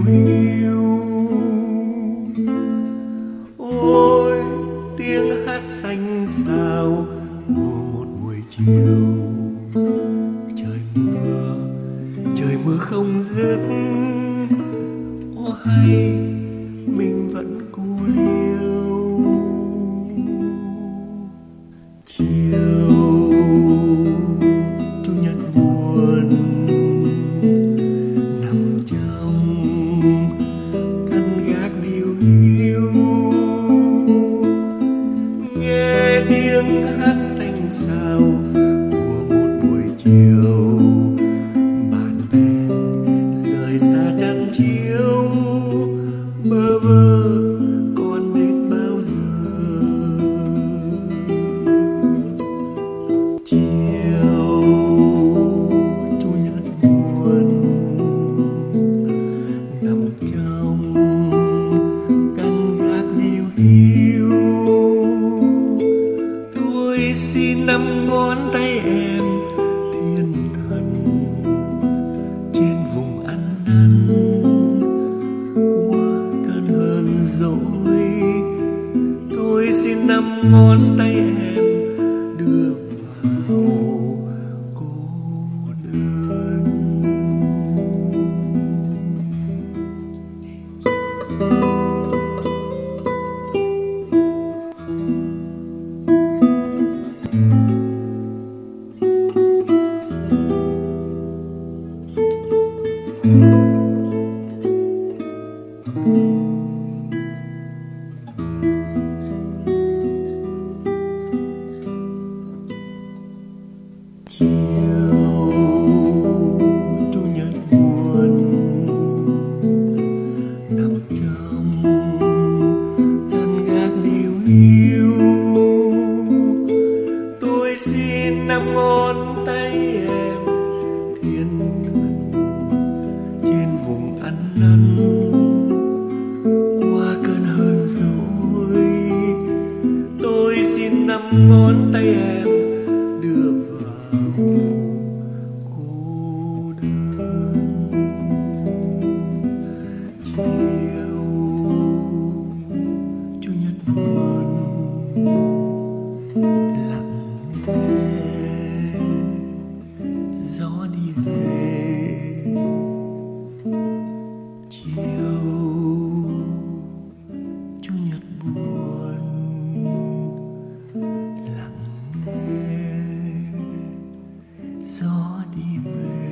hiu. Ôi tiếng hát xanh xao của một buổi chiều. Trời mưa không dứt. Ô hay mình vẫn cu liêu. Chiều chủ nhật buồn nằm trong căn gác điêu hiu, nghe tiếng hát xanh xao của một buổi chiều. Bạn bè rời xa trăng chiếu, bơ vơ còn đến bao giờ. Chiều chủ nhật buồn nằm trong căn gác điêu hiu, tôi xin nắm ngón tay em thiên thần trên vùng ăn năn qua cơn hờn dỗi. Tôi xin nắm ngón tay em đưa vào cô đơn. Chiều chủ nhật buồn nằm trong căn gác điêu hiu, tôi xin nắm ngón tay em thiên thần trên vùng ăn năn qua cơn hờn dỗi. Tôi xin nắm ngón tay em đưa vào cô đơn. Chiều chủ nhật buồn lặng lẽ gió đi về. Chiều chủ nhật buồn lặng lẽ gió đi về.